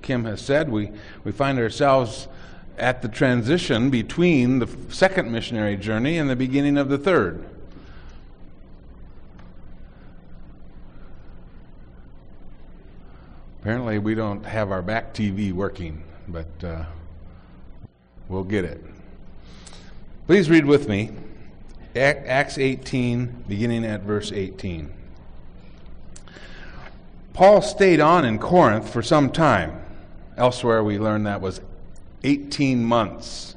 Kim has said, we find ourselves at the transition between the second missionary journey and the beginning of the third. Apparently we don't have our back TV working, but we'll get it. Please read with me Acts 18, beginning at verse 18. Paul stayed on in Corinth for some time. Elsewhere we learn that was 18 months.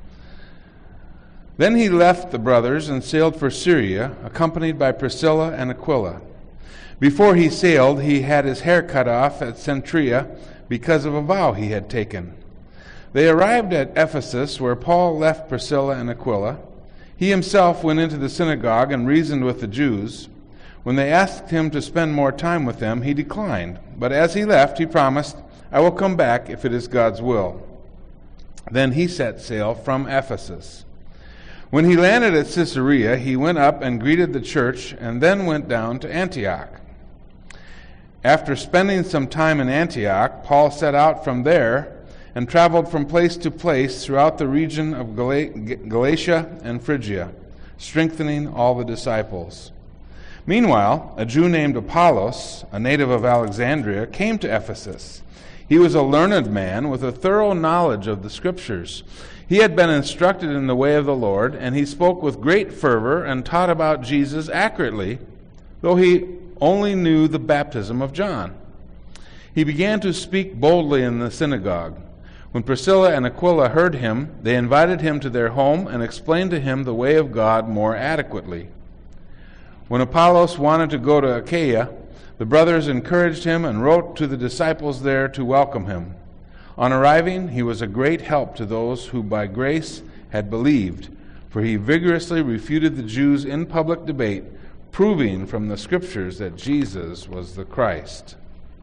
Then he left the brothers and sailed for Syria, accompanied by Priscilla and Aquila. Before he sailed, he had his hair cut off at Cenchrea because of a vow he had taken. They arrived at Ephesus, where Paul left Priscilla and Aquila. He himself went into the synagogue and reasoned with the Jews. When they asked him to spend more time with them, he declined. But as he left, he promised, "I will come back if it is God's will." Then he set sail from Ephesus. When he landed at Caesarea, he went up and greeted the church, and then went down to Antioch. After spending some time in Antioch, Paul set out from there and traveled from place to place throughout the region of Galatia and Phrygia, strengthening all the disciples. Meanwhile, a Jew named Apollos, a native of Alexandria, came to Ephesus. He was a learned man with a thorough knowledge of the Scriptures. He had been instructed in the way of the Lord, and he spoke with great fervor and taught about Jesus accurately, though he only knew the baptism of John. He began to speak boldly in the synagogue. When Priscilla and Aquila heard him, they invited him to their home and explained to him the way of God more adequately. When Apollos wanted to go to Achaia, the brothers encouraged him and wrote to the disciples there to welcome him. On arriving, he was a great help to those who by grace had believed, for he vigorously refuted the Jews in public debate, proving from the Scriptures that Jesus was the Christ.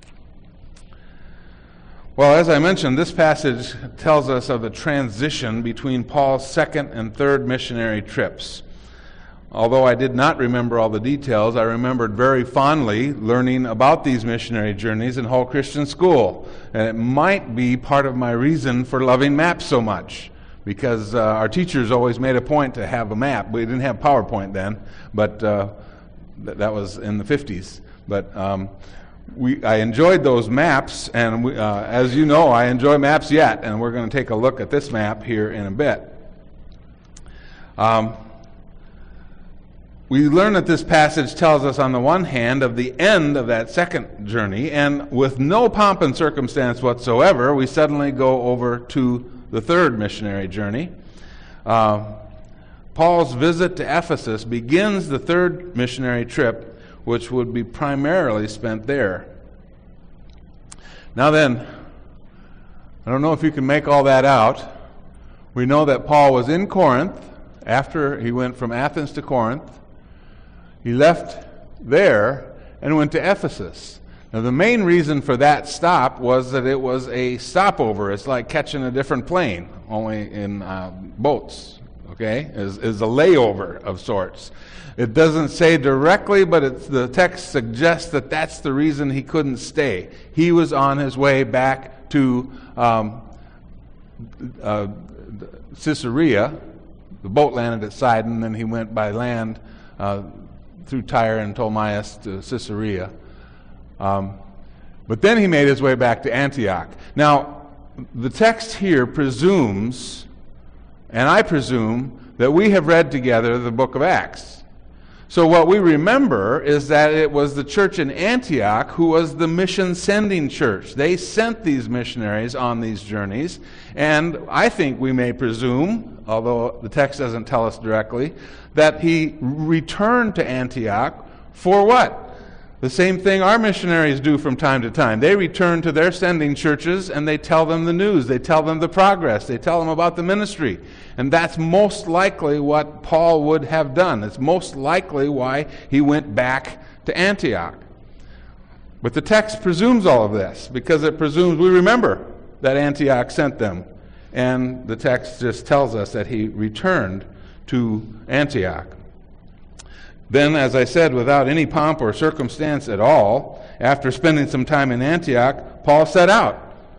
Well, as I mentioned, this passage tells us of the transition between Paul's second and third missionary trips. Although I did not remember all the details, I remembered very fondly learning about these missionary journeys in Hull Christian School. And it might be part of my reason for loving maps so much, because our teachers always made a point to have a map. We didn't have PowerPoint then, but that was in the 50s. But I enjoyed those maps, and as you know, I enjoy maps yet, and we're going to take a look at this map here in a bit. We learn that this passage tells us, on the one hand, of the end of that second journey, and with no pomp and circumstance whatsoever, we suddenly go over to the third missionary journey. Paul's visit to Ephesus begins the third missionary trip, which would be primarily spent there. Now then, I don't know if you can make all that out. We know that Paul was in Corinth after he went from Athens to Corinth. He left there and went to Ephesus. Now, the main reason for that stop was that it was a stopover. It's like catching a different plane, only in boats, okay? Is a layover of sorts. It doesn't say directly, but the text suggests that that's the reason he couldn't stay. He was on his way back to Caesarea. The boat landed at Sidon, then he went by land through Tyre and Ptolemais to Caesarea. But then he made his way back to Antioch. Now, the text here presumes, and I presume, that we have read together the book of Acts. So what we remember is that it was the church in Antioch who was the mission-sending church. They sent these missionaries on these journeys, and I think we may presume, although the text doesn't tell us directly, that he returned to Antioch for what? The same thing our missionaries do from time to time. They return to their sending churches and they tell them the news. They tell them the progress. They tell them about the ministry. And that's most likely what Paul would have done. It's most likely why he went back to Antioch. But the text presumes all of this because it presumes we remember that Antioch sent them. And the text just tells us that he returned to Antioch. Then, as I said, without any pomp or circumstance at all, after spending some time in Antioch, Paul set out.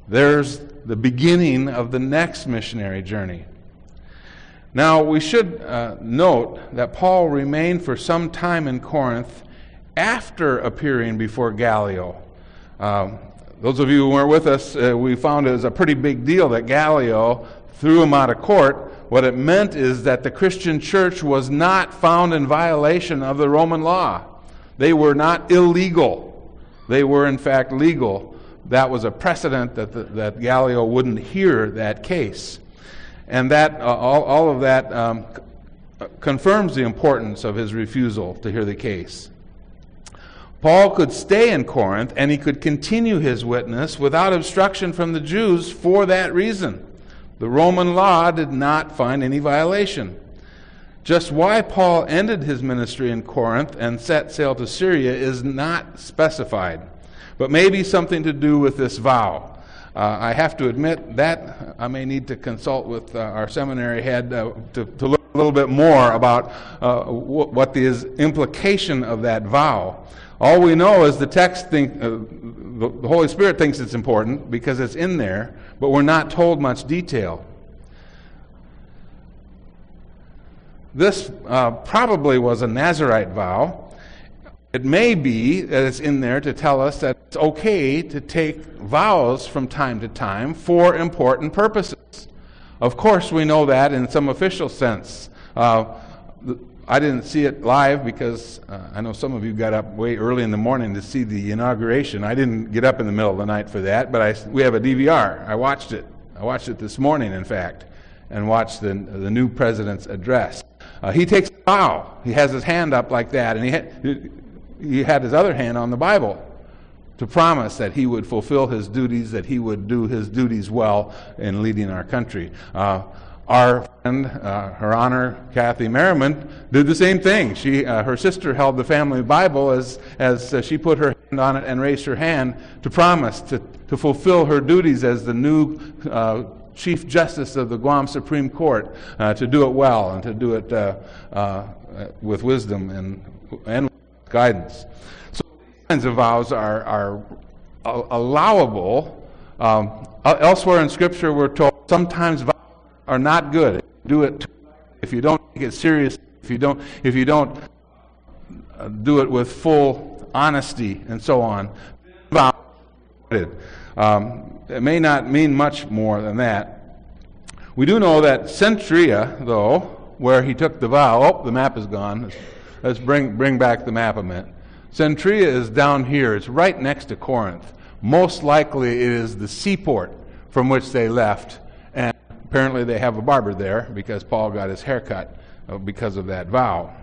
There's the beginning of the next missionary journey. Now, we should note that Paul remained for some time in Corinth after appearing before Gallio. Those of you who weren't with us, we found it was a pretty big deal that Gallio threw him out of court. What it meant is that the Christian church was not found in violation of the Roman law. They were not illegal. They were, in fact, legal. That was a precedent that Gallio wouldn't hear that case. And that all of that confirms the importance of his refusal to hear the case. Paul could stay in Corinth and he could continue his witness without obstruction from the Jews for that reason. The Roman law did not find any violation. Just why Paul ended his ministry in Corinth and set sail to Syria is not specified, but maybe something to do with this vow. I have to admit that I may need to consult with our seminary head to look a little bit more about what the implication of that vow. All we know is the text the Holy Spirit thinks it's important because it's in there, but we're not told much detail. This probably was a Nazirite vow. It may be that it's in there to tell us that it's okay to take vows from time to time for important purposes. Of course, we know that in some official sense. I didn't see it live because I know some of you got up way early in the morning to see the inauguration. I didn't get up in the middle of the night for that, but we have a DVR. I watched it. I watched it this morning, in fact, and watched the new president's address. He takes a vow. He has his hand up like that, and he had his other hand on the Bible to promise that he would fulfill his duties, that he would do his duties well in leading our country. Our friend, Her Honor Kathy Merriman, did the same thing. Her sister held the family Bible as she put her hand on it and raised her hand to promise to fulfill her duties as the new Chief Justice of the Guam Supreme Court, to do it well and to do it with wisdom and guidance. So these kinds of vows are allowable. Elsewhere in Scripture we're told sometimes vows are not good. Do it if you don't take it serious, if you don't do it with full honesty and so on. It may not mean much more than that. We do know that Cenchrea, though, where he took the vow, the map is gone. Let's bring back the map a minute. Cenchrea is down here. It's right next to Corinth. Most likely it is the seaport from which they left. And apparently they have a barber there because Paul got his hair cut because of that vow.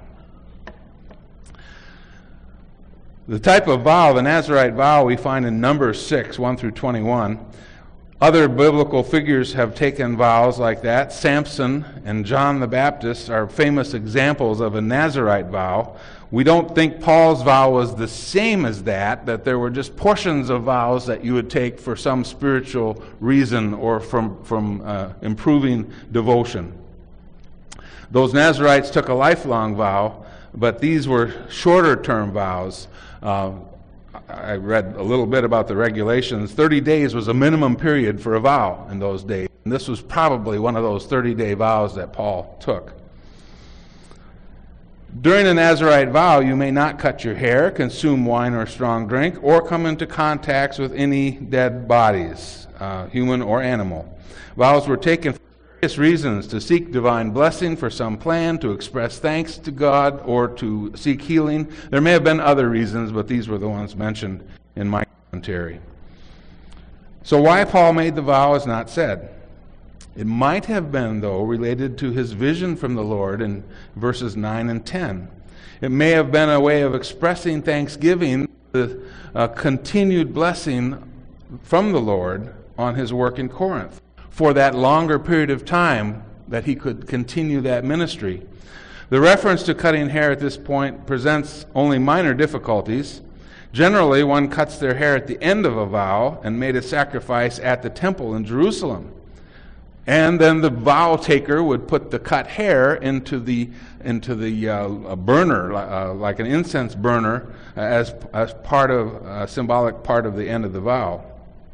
The type of vow, the Nazirite vow, we find in Numbers 6, 1 through 21. Other biblical figures have taken vows like that. Samson and John the Baptist are famous examples of a Nazirite vow. We don't think Paul's vow was the same as that there were just portions of vows that you would take for some spiritual reason or from improving devotion. Those Nazirites took a lifelong vow, but these were shorter-term vows. I read a little bit about the regulations. 30 days was a minimum period for a vow in those days. And this was probably one of those 30-day vows that Paul took. During a Nazirite vow, you may not cut your hair, consume wine or strong drink, or come into contacts with any dead bodies, human or animal. Vows were taken for various reasons: to seek divine blessing for some plan, to express thanks to God, or to seek healing. There may have been other reasons, but these were the ones mentioned in my commentary. So why Paul made the vow is not said. It might have been, though, related to his vision from the Lord in verses 9 and 10. It may have been a way of expressing thanksgiving, the continued blessing from the Lord on his work in Corinth, for that longer period of time that he could continue that ministry. The reference to cutting hair at this point presents only minor difficulties. Generally, one cuts their hair at the end of a vow and made a sacrifice at the temple in Jerusalem. And then the vow taker would put the cut hair into the burner, like an incense burner, as part of a symbolic part of the end of the vow.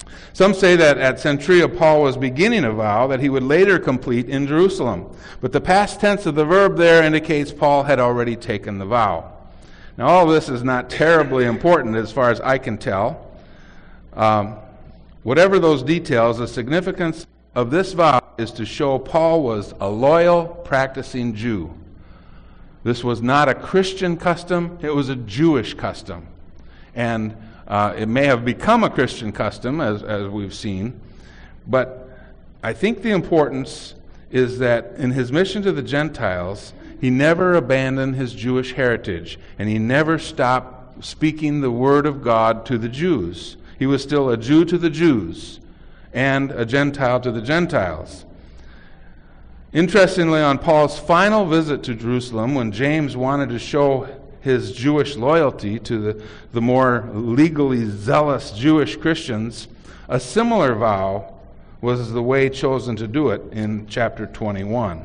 Some say that at Cenchrea Paul was beginning a vow that he would later complete in Jerusalem. But the past tense of the verb there indicates Paul had already taken the vow. Now all of this is not terribly important as far as I can tell. Whatever those details, the significance of this vow is to show Paul was a loyal, practicing Jew. This was not a Christian custom, it was a Jewish custom. And it may have become a Christian custom, as we've seen, but I think the importance is that in his mission to the Gentiles, he never abandoned his Jewish heritage, and he never stopped speaking the word of God to the Jews. He was still a Jew to the Jews and a Gentile to the Gentiles. Interestingly, on Paul's final visit to Jerusalem, when James wanted to show his Jewish loyalty to the more legally zealous Jewish Christians, a similar vow was the way chosen to do it in chapter 21.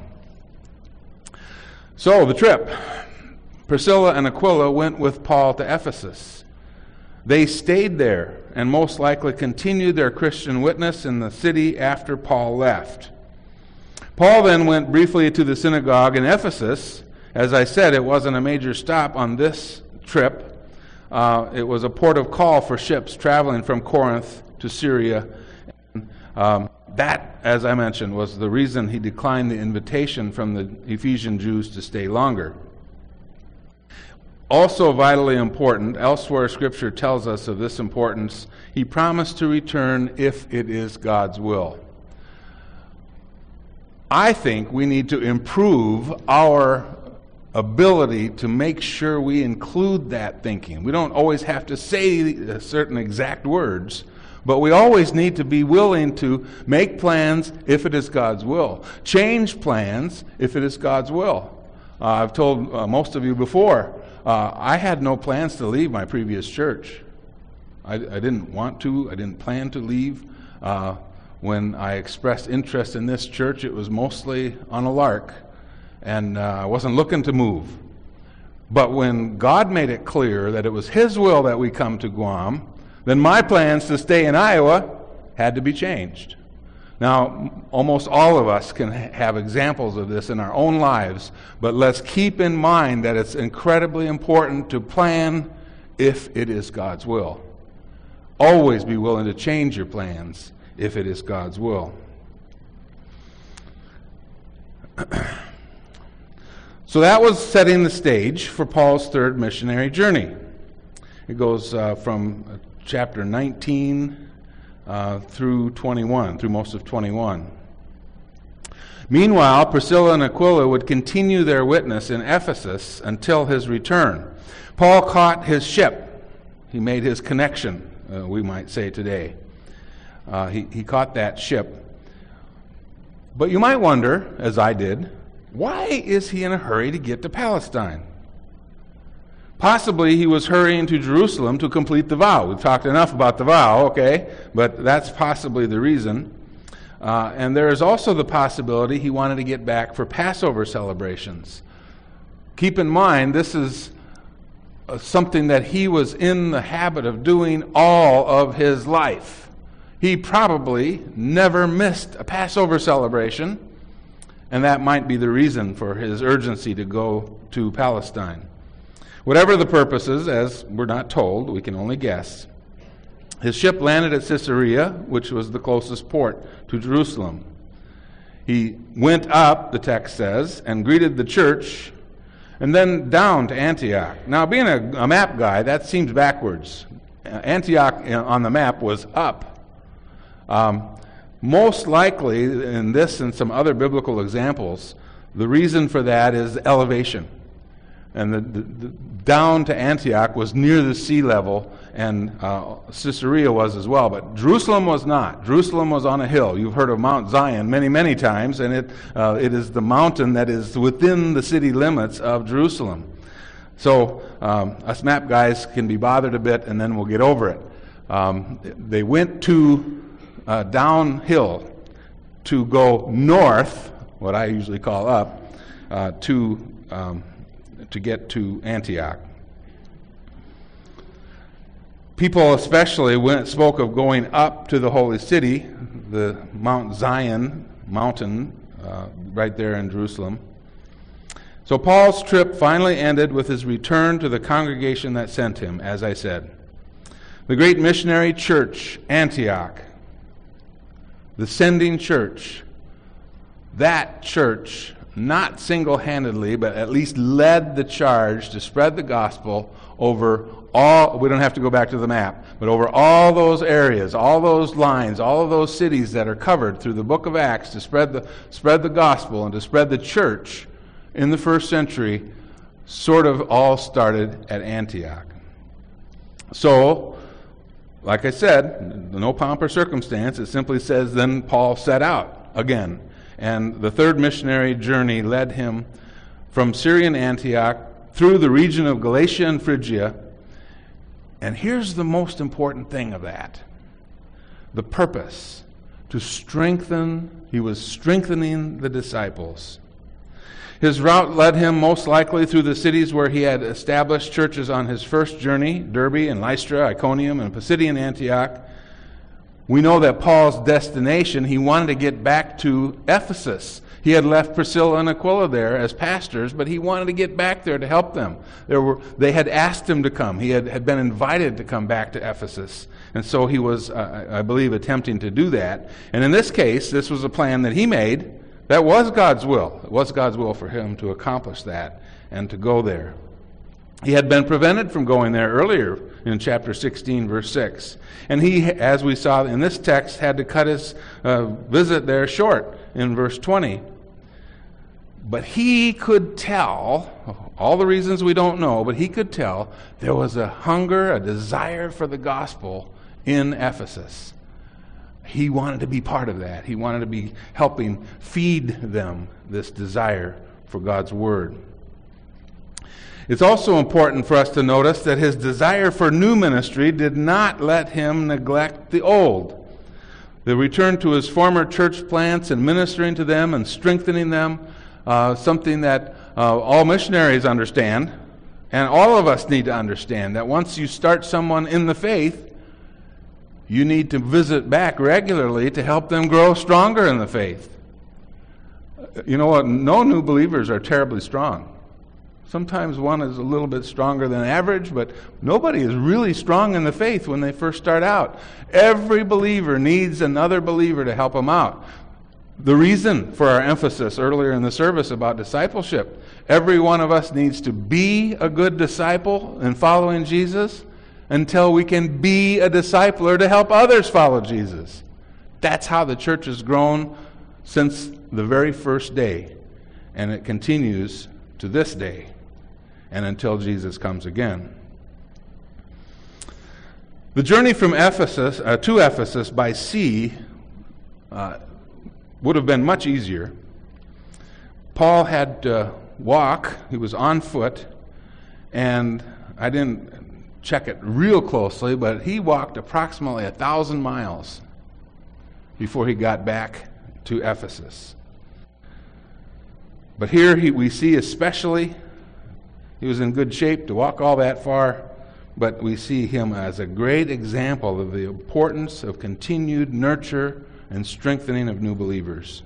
So, the trip. Priscilla and Aquila went with Paul to Ephesus. They stayed there and most likely continued their Christian witness in the city after Paul left. Paul then went briefly to the synagogue in Ephesus. As I said, it wasn't a major stop on this trip. It was a port of call for ships traveling from Corinth to Syria. That, as I mentioned, was the reason he declined the invitation from the Ephesian Jews to stay longer. Also vitally important, elsewhere Scripture tells us of this importance, he promised to return if it is God's will. I think we need to improve our ability to make sure we include that thinking. We don't always have to say certain exact words, but we always need to be willing to make plans if it is God's will. Change plans if it is God's will. I've told most of you before, I had no plans to leave my previous church. I didn't want to. I didn't plan to leave. When I expressed interest in this church, it was mostly on a lark. And I wasn't looking to move. But when God made it clear that it was His will that we come to Guam, then my plans to stay in Iowa had to be changed. Now, almost all of us can have examples of this in our own lives, but let's keep in mind that it's incredibly important to plan if it is God's will. Always be willing to change your plans if it is God's will. So that was setting the stage for Paul's third missionary journey. It goes from chapter 19 through 21, through most of 21. Meanwhile, Priscilla and Aquila would continue their witness in Ephesus until his return. Paul caught his ship. He made his connection, we might say today. He caught that ship. But you might wonder, as I did, why is he in a hurry to get to Palestine? Possibly he was hurrying to Jerusalem to complete the vow. We've talked enough about the vow, okay? But that's possibly the reason. And there is also the possibility he wanted to get back for Passover celebrations. Keep in mind, this is something that he was in the habit of doing all of his life. He probably never missed a Passover celebration, and that might be the reason for his urgency to go to Palestine. Whatever the purposes, as we're not told, we can only guess, his ship landed at Caesarea, which was the closest port to Jerusalem. He went up, the text says, and greeted the church, and then down to Antioch. Now, being a map guy, that seems backwards. Antioch on the map was up. Most likely, in this and some other biblical examples, the reason for that is elevation. And the down to Antioch was near the sea level, and Caesarea was as well. But Jerusalem was not. Jerusalem was on a hill. You've heard of Mount Zion many, many times, and it is the mountain that is within the city limits of Jerusalem. So us map guys can be bothered a bit, and then we'll get over it. They went to downhill to go north, what I usually call up, to get to Antioch. People especially spoke of going up to the holy city, the Mount Zion mountain, right there in Jerusalem. So Paul's trip finally ended with his return to the congregation that sent him, as I said. The great missionary church, Antioch, the sending church, that church, not single-handedly, but at least led the charge to spread the gospel over all, we don't have to go back to the map, but over all those areas, all those lines, all of those cities that are covered through the book of Acts to spread the gospel and to spread the church in the first century, sort of all started at Antioch. So, like I said, no pomp or circumstance. It simply says, then Paul set out again. And the third missionary journey led him from Syrian Antioch through the region of Galatia and Phrygia. And here's the most important thing of that. The purpose. To strengthen, he was strengthening the disciples. His route led him most likely through the cities where he had established churches on his first journey, Derbe and Lystra, Iconium, and Pisidian Antioch. We know that Paul's destination, he wanted to get back to Ephesus. He had left Priscilla and Aquila there as pastors, but he wanted to get back there to help them. They had asked him to come. He had been invited to come back to Ephesus. And so he was, I believe, attempting to do that. And in this case, this was a plan that he made. That was God's will. It was God's will for him to accomplish that and to go there. He had been prevented from going there earlier in chapter 16, verse 6. And he, as we saw in this text, had to cut his visit there short in verse 20. But he could tell, all the reasons we don't know, but he could tell there was a hunger, a desire for the gospel in Ephesus. He wanted to be part of that. He wanted to be helping feed them this desire for God's word. It's also important for us to notice that his desire for new ministry did not let him neglect the old. The return to his former church plants and ministering to them and strengthening them, something that all missionaries understand, and all of us need to understand, that once you start someone in the faith, you need to visit back regularly to help them grow stronger in the faith. You know what? No new believers are terribly strong. Sometimes one is a little bit stronger than average, but nobody is really strong in the faith when they first start out. Every believer needs another believer to help them out. The reason for our emphasis earlier in the service about discipleship, every one of us needs to be a good disciple in following Jesus until we can be a discipler to help others follow Jesus. That's how the church has grown since the very first day, and it continues to this day and until Jesus comes again. The journey from Ephesus to Ephesus by sea would have been much easier. Paul had to walk. He was on foot, and I didn't check it real closely, but he walked approximately 1,000 miles before he got back to Ephesus. But here we see especially, he was in good shape to walk all that far, but we see him as a great example of the importance of continued nurture and strengthening of new believers.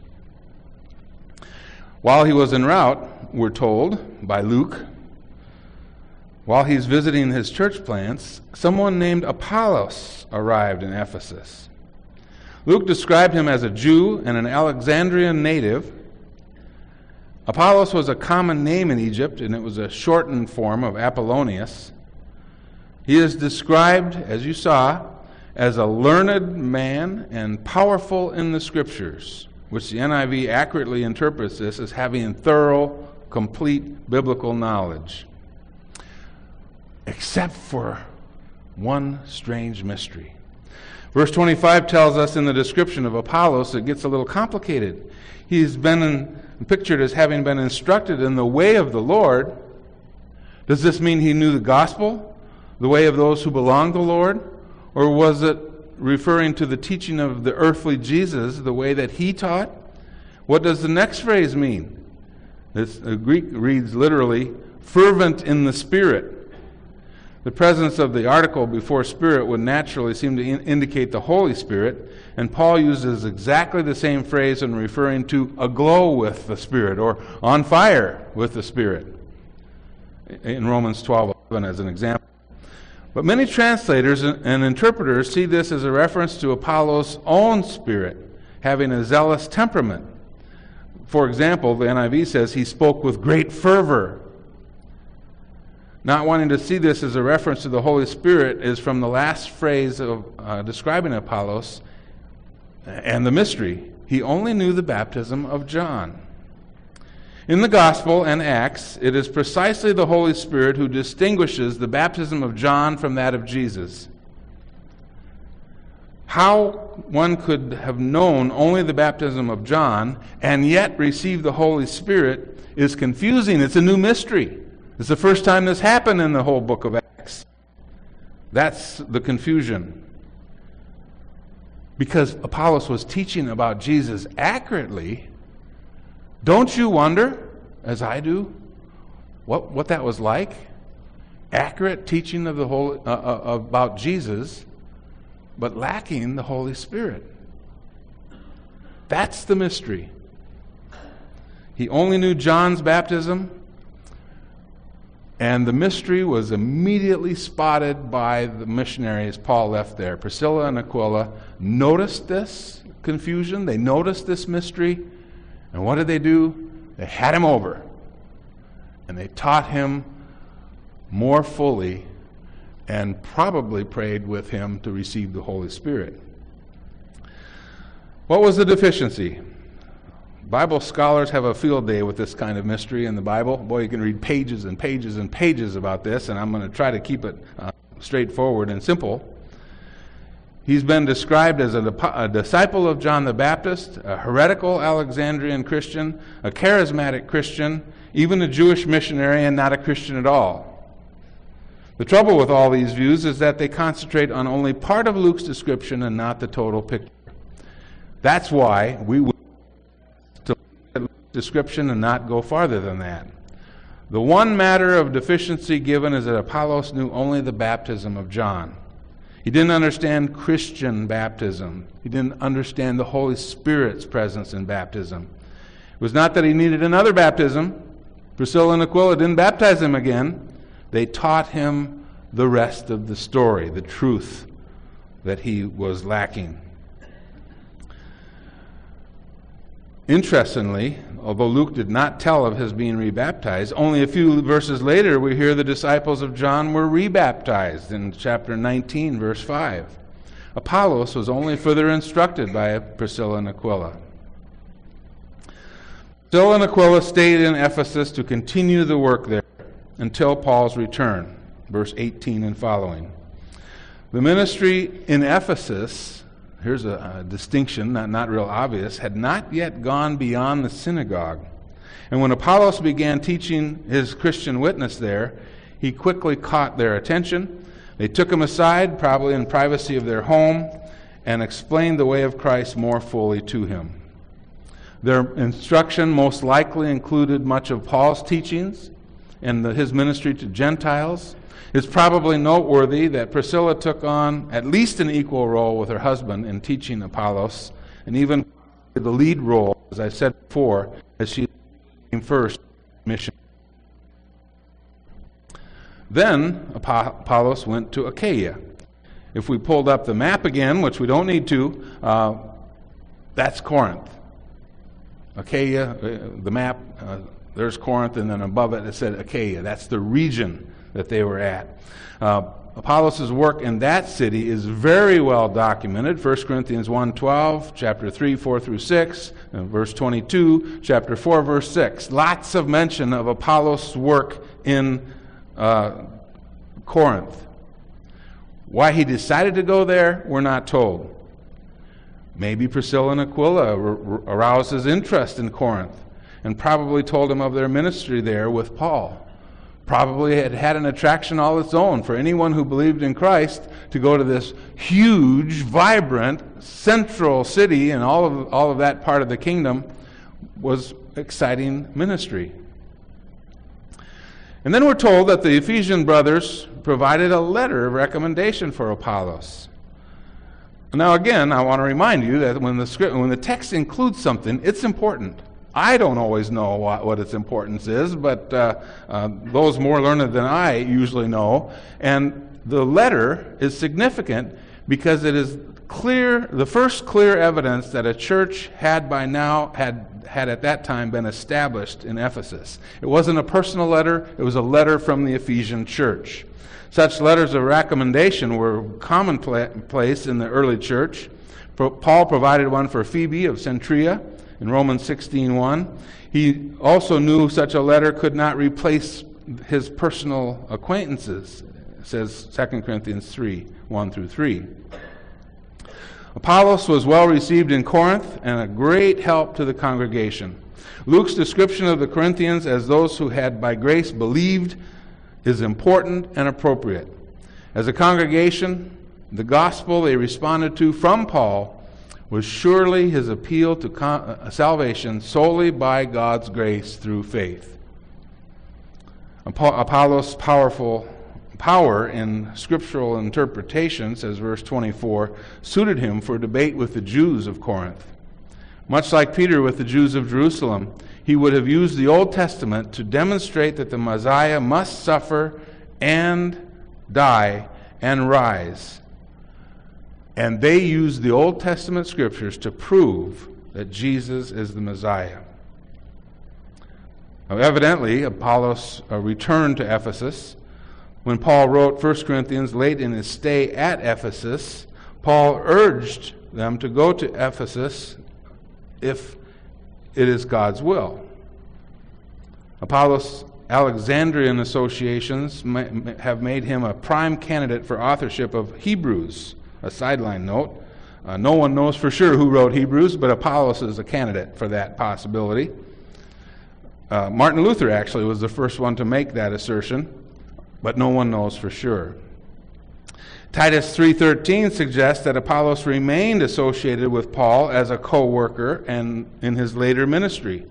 While he was en route, we're told by Luke, while he's visiting his church plants, someone named Apollos arrived in Ephesus. Luke described him as a Jew and an Alexandrian native. Apollos was a common name in Egypt, and it was a shortened form of Apollonius. He is described, as you saw, as a learned man and powerful in the Scriptures, which the NIV accurately interprets this as having thorough, complete biblical knowledge. Except for one strange mystery. Verse 25 tells us in the description of Apollos, it gets a little complicated. He's been pictured as having been instructed in the way of the Lord. Does this mean he knew the gospel, the way of those who belong to the Lord? Or was it referring to the teaching of the earthly Jesus, the way that he taught? What does the next phrase mean? The Greek reads literally, fervent in the Spirit. The presence of the article before Spirit would naturally seem to indicate the Holy Spirit, and Paul uses exactly the same phrase in referring to aglow with the Spirit or on fire with the Spirit in Romans 12:11 as an example. But many translators and interpreters see this as a reference to Apollos' own spirit, having a zealous temperament. For example, the NIV says he spoke with great fervor. Not wanting to see this as a reference to the Holy Spirit is from the last phrase of describing Apollos and the mystery. He only knew the baptism of John. In the Gospel and Acts, it is precisely the Holy Spirit who distinguishes the baptism of John from that of Jesus. How one could have known only the baptism of John and yet receive the Holy Spirit is confusing. It's a new mystery. It's the first time this happened in the whole book of Acts. That's the confusion. Because Apollos was teaching about Jesus accurately, don't you wonder, as I do, what that was like? Accurate teaching of the about Jesus, but lacking the Holy Spirit. That's the mystery. He only knew John's baptism, and the mystery was immediately spotted by the missionaries Paul left there. Priscilla and Aquila noticed this confusion. They noticed this mystery. And what did they do? They had him over. And they taught him more fully and probably prayed with him to receive the Holy Spirit. What was the deficiency? Bible scholars have a field day with this kind of mystery in the Bible. Boy, you can read pages and pages and pages about this, and I'm going to try to keep it straightforward and simple. He's been described as a disciple of John the Baptist, a heretical Alexandrian Christian, a charismatic Christian, even a Jewish missionary, and not a Christian at all. The trouble with all these views is that they concentrate on only part of Luke's description and not the total picture. That's why we will description and not go farther than that. The one matter of deficiency given is that Apollos knew only the baptism of John. He didn't understand Christian baptism. He didn't understand the Holy Spirit's presence in baptism. It was not that he needed another baptism. Priscilla and Aquila didn't baptize him again. They taught him the rest of the story, the truth that he was lacking. Interestingly, although Luke did not tell of his being rebaptized, only a few verses later we hear the disciples of John were rebaptized in chapter 19, verse 5. Apollos was only further instructed by Priscilla and Aquila. Priscilla and Aquila stayed in Ephesus to continue the work there until Paul's return, verse 18 and following. The ministry in Ephesus, here's a distinction, not real obvious, had not yet gone beyond the synagogue. And when Apollos began teaching his Christian witness there, he quickly caught their attention. They took him aside, probably in privacy of their home, and explained the way of Christ more fully to him. Their instruction most likely included much of Paul's teachings and his ministry to Gentiles. It's probably noteworthy that Priscilla took on at least an equal role with her husband in teaching Apollos, and even the lead role, as I said before, as she came first mission. Then Apollos went to Achaia. If we pulled up the map again, which we don't need to, that's Corinth. Achaia, the map, there's Corinth, and then above it said Achaia. That's the region that they were at. Apollos' work in that city is very well documented. 1 Corinthians 1:12, chapter 3, 4 through 6, and verse 22, chapter 4, verse 6. Lots of mention of Apollos' work in Corinth. Why he decided to go there, we're not told. Maybe Priscilla and Aquila aroused his interest in Corinth and probably told him of their ministry there with Paul. Probably had an attraction all its own for anyone who believed in Christ to go to this huge, vibrant, central city, and all of that part of the kingdom was exciting ministry. And then we're told that the Ephesian brothers provided a letter of recommendation for Apollos. Now again, I want to remind you that when the text includes something, it's important. I don't always know what its importance is, but those more learned than I usually know. And the letter is significant because it is clear, the first clear evidence that a church had at that time been established in Ephesus. It wasn't a personal letter, it was a letter from the Ephesian church. Such letters of recommendation were commonplace in the early church. Paul provided one for Phoebe of Cenchrea in Romans 16:1. He also knew such a letter could not replace his personal acquaintances, says 2 Corinthians 3:1-3. Apollos was well received in Corinth and a great help to the congregation. Luke's description of the Corinthians as those who had by grace believed is important and appropriate. As a congregation, the gospel they responded to from Paul was surely his appeal to salvation solely by God's grace through faith. Apollos' power in scriptural interpretation, says verse 24, suited him for debate with the Jews of Corinth. Much like Peter with the Jews of Jerusalem, he would have used the Old Testament to demonstrate that the Messiah must suffer and die and rise. And they used the Old Testament scriptures to prove that Jesus is the Messiah. Now, evidently, Apollos returned to Ephesus. When Paul wrote 1 Corinthians late in his stay at Ephesus, Paul urged them to go to Ephesus if it is God's will. Apollos' Alexandrian associations have made him a prime candidate for authorship of Hebrews. A sideline note, no one knows for sure who wrote Hebrews, but Apollos is a candidate for that possibility. Martin Luther actually was the first one to make that assertion, but no one knows for sure. Titus 3:13 suggests that Apollos remained associated with Paul as a co-worker and in his later ministry.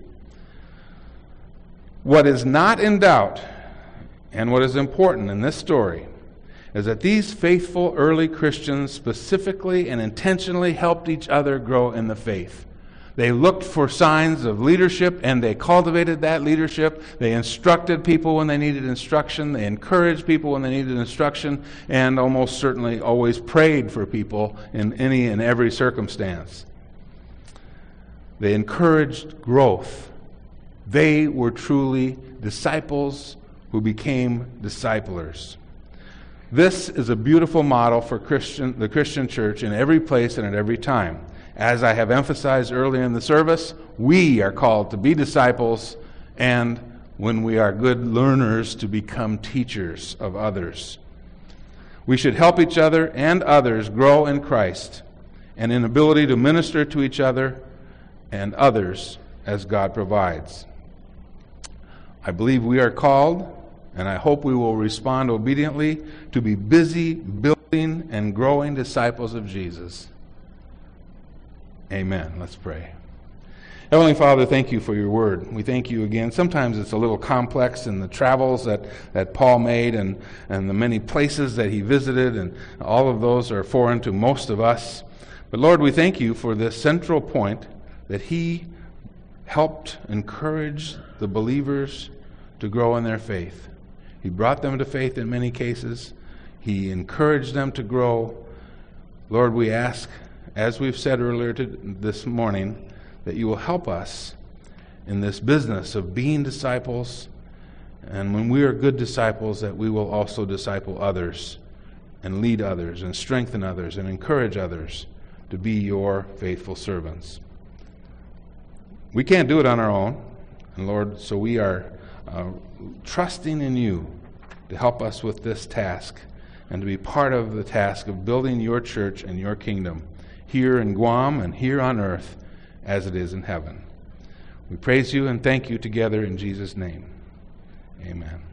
What is not in doubt, and what is important in this story, is that these faithful early Christians specifically and intentionally helped each other grow in the faith. They looked for signs of leadership, and they cultivated that leadership. They instructed people when they needed instruction. They encouraged people when they needed instruction, and almost certainly always prayed for people in any and every circumstance. They encouraged growth. They were truly disciples who became disciplers. This is a beautiful model for the Christian church in every place and at every time. As I have emphasized earlier in the service, we are called to be disciples, and when we are good learners, to become teachers of others. We should help each other and others grow in Christ and in ability to minister to each other and others as God provides. I believe we are called, and I hope we will respond obediently, to be busy building and growing disciples of Jesus. Amen. Let's pray. Heavenly Father, thank you for your word. We thank you again. Sometimes it's a little complex in the travels that Paul made and the many places that he visited, and all of those are foreign to most of us. But Lord, we thank you for this central point that he helped encourage the believers to grow in their faith. He brought them to faith in many cases. He encouraged them to grow. Lord, we ask, as we've said earlier this morning, that you will help us in this business of being disciples, and when we are good disciples, that we will also disciple others and lead others and strengthen others and encourage others to be your faithful servants. We can't do it on our own, and Lord, so we are trusting in you to help us with this task and to be part of the task of building your church and your kingdom here in Guam and here on earth as it is in heaven. We praise you and thank you together in Jesus' name. Amen.